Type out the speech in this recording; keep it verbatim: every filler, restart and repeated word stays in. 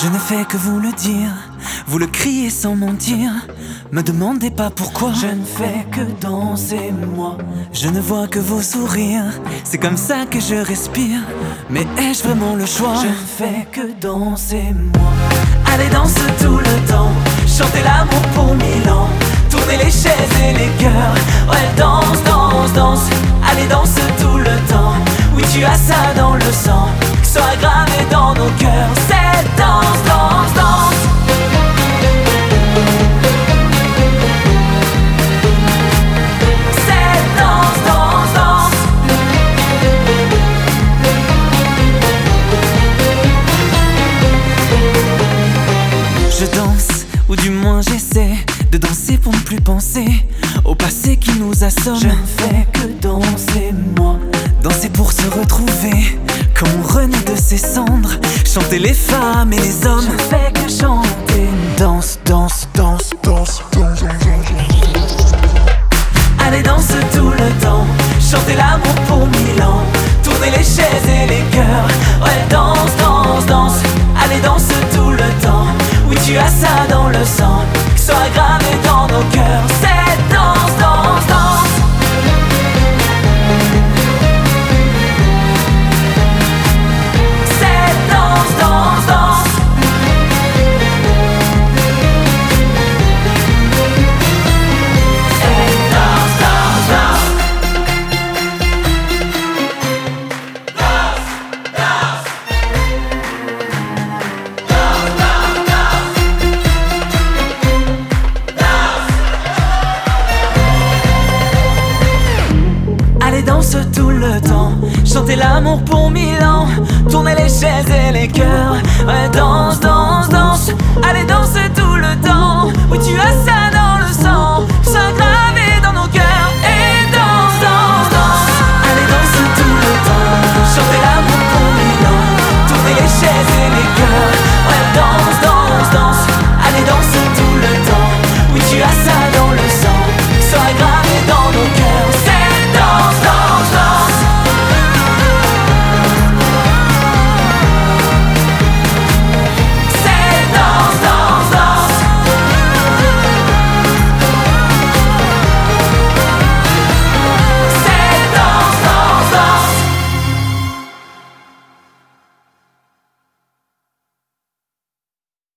ne fais que vous le dire, vous le criez sans mentir. Me demandez pas pourquoi. Je ne fais que danser moi. Je ne vois que vos sourires, c'est comme ça que je respire. Mais ai-je vraiment le choix? Je ne fais que danser moi. Allez danse tout le temps, chantez l'amour pour mille ans. Tournez les chaises et les cœurs. Ouais danse, danse, danse. Allez danse tout le temps. Oui tu as ça dans le sang, que soit gravé dans nos cœurs. Cette danse, danse, danse. Cette danse, danse, danse. Je danse, ou du moins j'essaie de danser pour ne plus penser au passé qui nous assomme. Je ne fais que danser moi. Danser pour se retrouver, comme on renaît de ses cendres. Chanter les femmes et les hommes. Je ne fais que chanter. Danse, danse, danse, danse, danse, danse. Allez danse tout le temps, chantez l'amour pour mille ans. Tournez les chaises et les cœurs. Ouais danse, danse, danse. Allez danse tout le temps. Oui tu as ça dans le sang, que soit gravé dans nos cœurs. Cette danse, danse, danse. Cette danse, danse, danse. Cette danse, danse, danse. Allez danse tout le temps, chantez l'amour pour mille ans. Tournez les chaises et les cœurs. Ouais danse, danse, danse. Allez danse tout le temps.